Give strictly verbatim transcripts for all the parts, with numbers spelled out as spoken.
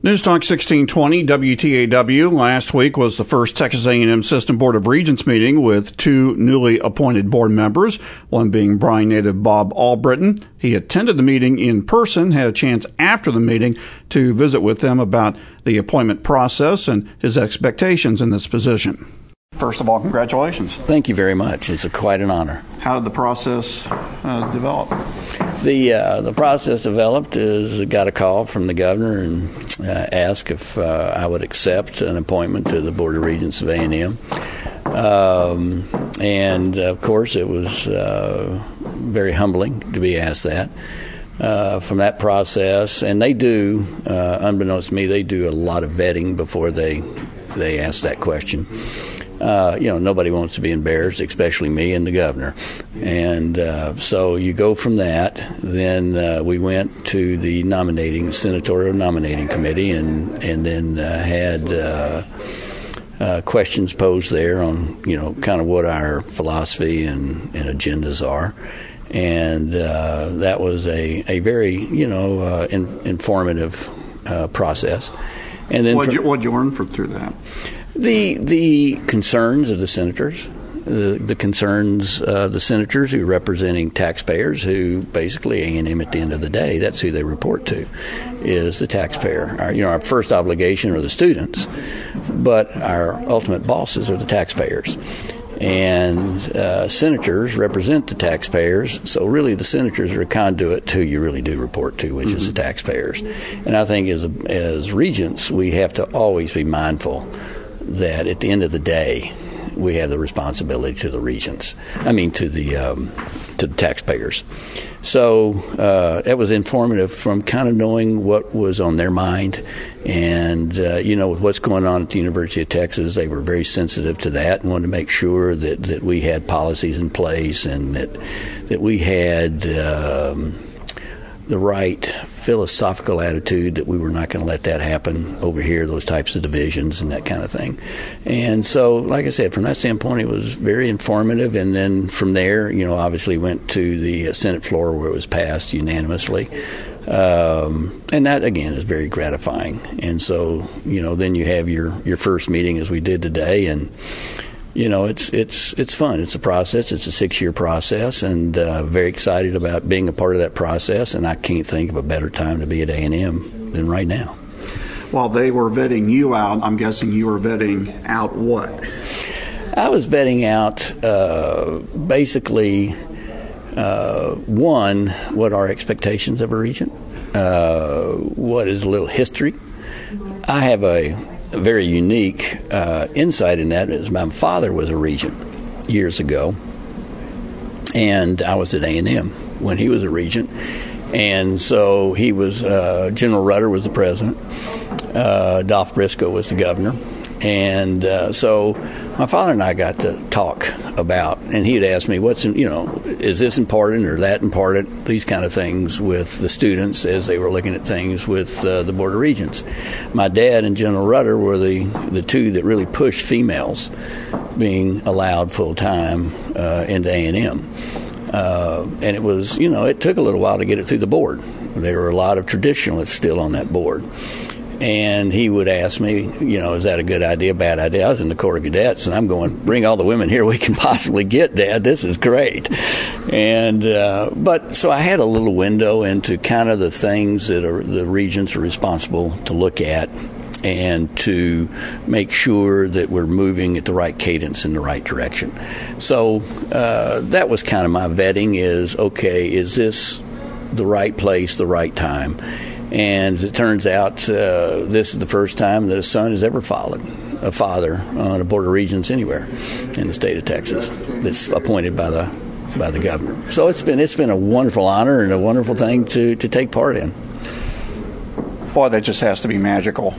News Talk sixteen twenty W T A W. Last week was the first Texas A and M System Board of Regents meeting with two newly appointed board members, one being Bryan native Bob Albritton. He attended the meeting in person, had a chance after the meeting to visit with them about the appointment process and his expectations in this position. First of all, congratulations. Thank you very much. It's a, quite an honor. How did the process uh, develop? The uh, the process developed is I got a call from the governor and uh, asked if uh, I would accept an appointment to the Board of Regents of A and M. Um, and, of course, it was uh, very humbling to be asked that. Uh, from that process, and they do, uh, unbeknownst to me, they do a lot of vetting before they they ask that question. Uh, you know, nobody wants to be embarrassed, especially me and the governor. And uh, so you go from that. Then uh, we went to the nominating, senatorial nominating committee, and, and then uh, had uh, uh, questions posed there on, you know, kind of what our philosophy and, and agendas are. And uh, that was a, a very, you know, uh, in, informative uh, process. And then What'd you, what'd you learn for, through that? The the concerns of the senators, the, the concerns of the senators who are representing taxpayers, who basically A and M at the end of the day, that's who they report to, is the taxpayer. Our, you know, our first obligation are the students, but our ultimate bosses are the taxpayers. And uh, senators represent the taxpayers, so really the senators are a conduit to who you really do report to, which mm-hmm. is the taxpayers. And I think as as regents, we have to always be mindful that at the end of the day, we have the responsibility to the regents. I mean, to the um, to the taxpayers. So uh, that was informative from kind of knowing what was on their mind. And, uh, you know, with what's going on at the University of Texas, they were very sensitive to that and wanted to make sure that, that we had policies in place and that that we had um, the right philosophical attitude that we were not going to let that happen over here, those types of divisions and that kind of thing. And so, like I said, from that standpoint, it was very informative. And then from there, you know, obviously went to the Senate floor where it was passed unanimously. Um, and that, again, is very gratifying. And so, you know, then you have your, your first meeting as we did today, and you know, it's it's it's fun. It's a process. It's a six-year process, and uh, very excited about being a part of that process. And I can't think of a better time to be at A and M than right now. While they were vetting you out, I'm guessing you were vetting out what? I was vetting out uh, basically, uh, one, what are expectations of a regent? Uh, what is a little history? I have a A very unique uh, insight in that is my father was a regent years ago, and I was at A and M when he was a regent. And so he was, uh, General Rutter was the president, uh, Dolph Briscoe was the governor. And uh, so my father and I got to talk about, and he'd ask me, what's, in, you know, is this important or that important, these kind of things with the students as they were looking at things with uh, the Board of Regents. My dad and General Rutter were the, the two that really pushed females being allowed full-time uh, into A and M. Uh, and it was, you know, it took a little while to get it through the board. There were a lot of traditionalists still on that board. And he would ask me, you know, is that a good idea, bad idea? I was in the Corps of Cadets, and I'm going, bring all the women here we can possibly get, Dad. This is great. And uh, but so I had a little window into kind of the things that are, the regents are responsible to look at and to make sure that we're moving at the right cadence in the right direction. So uh, that was kind of my vetting is, okay, is this the right place, the right time? And as it turns out, uh, this is the first time that a son has ever followed a father on a Board of Regents anywhere in the state of Texas that's appointed by the by the governor. So it's been it's been a wonderful honor and a wonderful thing to, to take part in. Boy, that just has to be magical.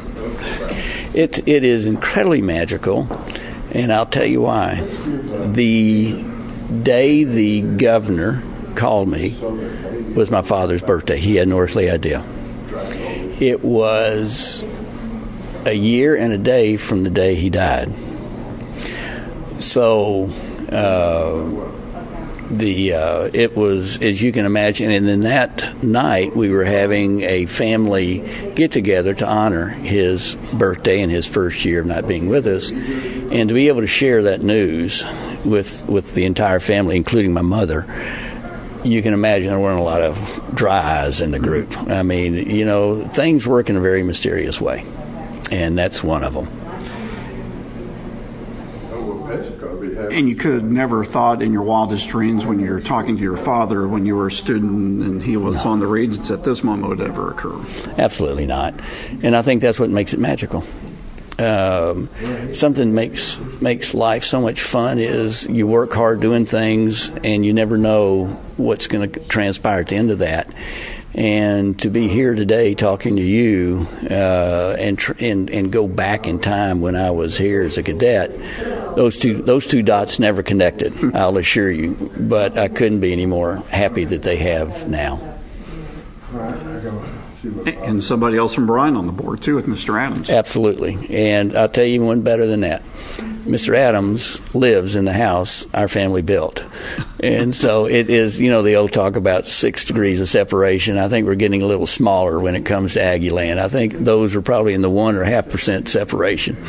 It it is incredibly magical, and I'll tell you why. The day the governor called me was my father's birthday. He had no earthly idea. It was a year and a day from the day he died. So uh, the uh, it was, as you can imagine, and then that night we were having a family get-together to honor his birthday and his first year of not being with us, and to be able to share that news with with the entire family, including my mother. You can imagine there weren't a lot of dry eyes in the group. I mean, you know, things work in a very mysterious way, and that's one of them. And you could have never thought in your wildest dreams when you were talking to your father when you were a student and he was no. on the Regents that this moment would ever occur. Absolutely not. And I think that's what makes it magical. Um, something makes makes life so much fun is you work hard doing things and you never know what's going to transpire at the end of that. And to be here today talking to you uh, and, tr- and and go back in time when I was here as a cadet, those two those two dots never connected, I'll assure you. But I couldn't be any more happy that they have now. And somebody else from Bryan on the board, too, with Mister Adams. Absolutely. And I'll tell you one better than that. Mister Adams lives in the house our family built. And so it is, you know, the old talk about six degrees of separation. I think we're getting a little smaller when it comes to Aggie land. I think those are probably in the one or half percent separation.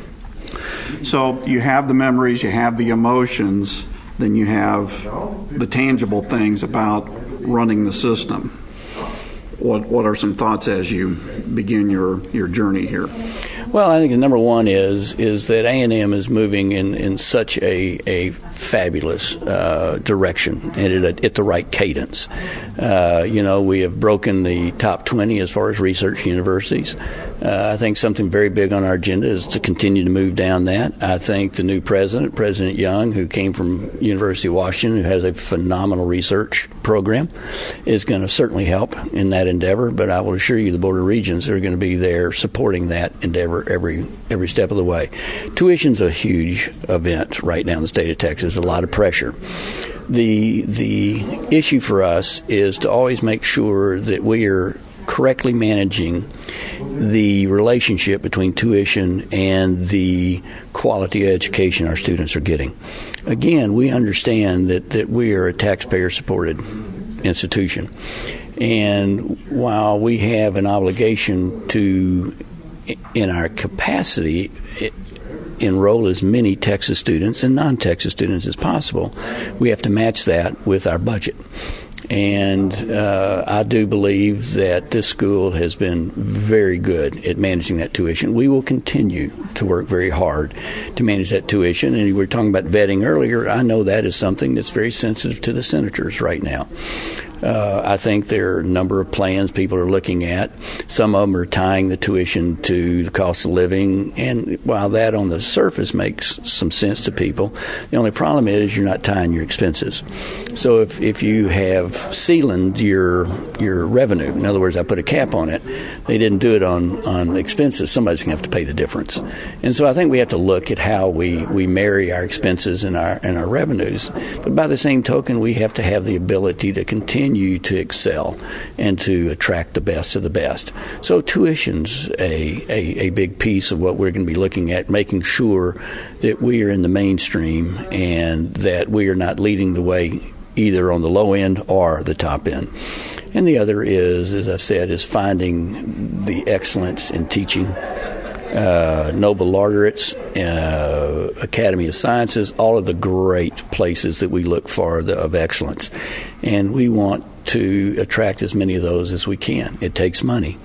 So you have the memories, you have the emotions, then you have the tangible things about running the system. What what are some thoughts as you begin your, your journey here? Well, I think the number one is is that A and M is moving in, in such a a fabulous uh, direction and at, at the right cadence. Uh, you know, we have broken the top twenty as far as research universities. Uh, I think something very big on our agenda is to continue to move down that. I think the new president, President Young, who came from University of Washington, who has a phenomenal research program, is going to certainly help in that endeavor. But I will assure you the Board of Regents are going to be there supporting that endeavor every every step of the way. Tuition's a huge event right now in the state of Texas, a lot of pressure. The the issue for us is to always make sure that we are correctly managing the relationship between tuition and the quality of education our students are getting. Again, we understand that, that we are a taxpayer-supported institution. And while we have an obligation to, in our capacity, enroll as many Texas students and non-Texas students as possible, we have to match that with our budget. And uh, I do believe that this school has been very good at managing that tuition. We will continue to work very hard to manage that tuition. And we were talking about vetting earlier. I know that is something that's very sensitive to the senators right now. Uh, I think there are a number of plans people are looking at. Some of them are tying the tuition to the cost of living, and while that on the surface makes some sense to people, the only problem is you're not tying your expenses. So if, if you have ceilinged your your revenue, in other words, I put a cap on it, they didn't do it on, on expenses, somebody's going to have to pay the difference. And so I think we have to look at how we, we marry our expenses and our and our revenues. But by the same token, we have to have the ability to continue to excel and to attract the best of the best. So tuition's a, a, a big piece of what we're going to be looking at, making sure that we are in the mainstream and that we are not leading the way either on the low end or the top end. And the other is, as I said, is finding the excellence in teaching. Uh, Nobel laureates, uh, Academy of Sciences, all of the great places that we look for the, of excellence. And we want to attract as many of those as we can. It takes money.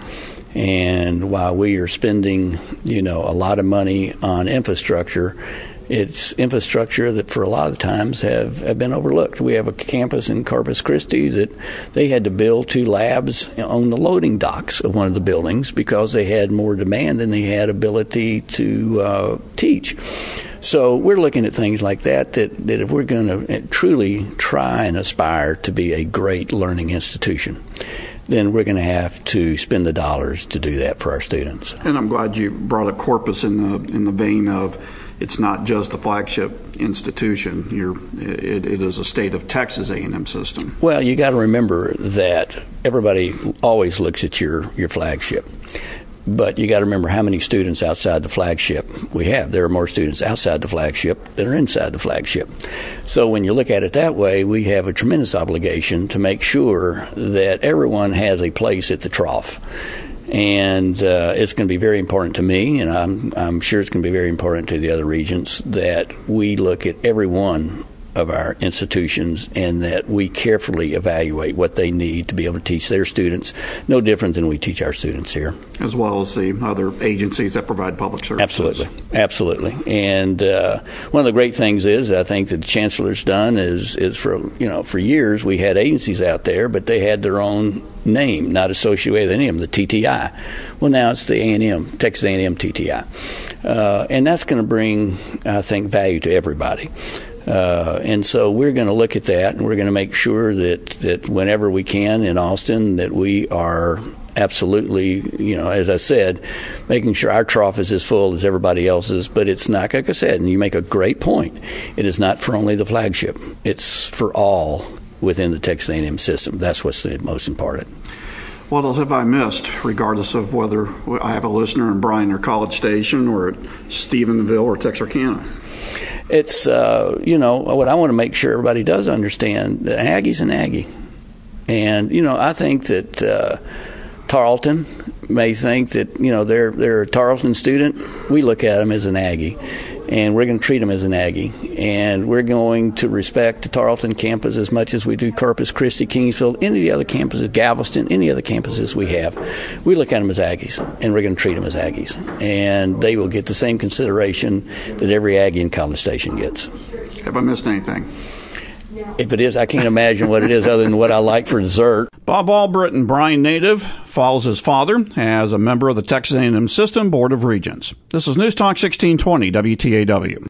And while we are spending, you know, a lot of money on infrastructure, it's infrastructure that for a lot of times have, have been overlooked. We have a campus in Corpus Christi that they had to build two labs on the loading docks of one of the buildings because they had more demand than they had ability to uh, teach. So we're looking at things like that, that, that if we're going to truly try and aspire to be a great learning institution, then we're going to have to spend the dollars to do that for our students. And I'm glad you brought up Corpus in the in the vein of it's not just a flagship institution. You're, it, it is a state of Texas A and M system. Well, you got to remember that everybody always looks at your, your flagship. But you got to remember how many students outside the flagship we have. There are more students outside the flagship than are inside the flagship. So when you look at it that way, we have a tremendous obligation to make sure that everyone has a place at the trough. And uh, it's going to be very important to me, and I'm, I'm sure it's going to be very important to the other regents, that we look at every one of our institutions and that we carefully evaluate what they need to be able to teach their students, no different than we teach our students here. As well as the other agencies that provide public services. Absolutely. Absolutely. And uh, one of the great things is, I think that the Chancellor's done is, is for, you know, for years we had agencies out there, but they had their own name, not associated with any of them, the T T I. Well, now it's the A and M, Texas A and M T T I. Uh, and that's going to bring, I think, value to everybody. Uh, and so we're going to look at that, and we're going to make sure that, that whenever we can in Austin, that we are absolutely, you know, as I said, making sure our trough is as full as everybody else's. But it's not, like I said, and you make a great point, it is not for only the flagship. It's for all within the Texas A and M system. That's what's the most important. What else have I missed, regardless of whether I have a listener in Bryan or College Station or at Stephenville or Texarkana? It's, uh, you know, what I want to make sure everybody does understand, that Aggie's an Aggie. And, you know, I think that uh, Tarleton may think that, you know, they're, they're a Tarleton student. We look at them as an Aggie. And we're going to treat them as an Aggie. And we're going to respect the Tarleton campus as much as we do Corpus Christi, Kingsville, any of the other campuses, Galveston, any other campuses we have. We look at them as Aggies, and we're going to treat them as Aggies. And they will get the same consideration that every Aggie in College Station gets. Have I missed anything? If it is, I can't imagine what it is other than what I like for dessert. Bob Albritton, Bryan native, follows his father as a member of the Texas A and M System Board of Regents. This is News Talk sixteen twenty W T A W.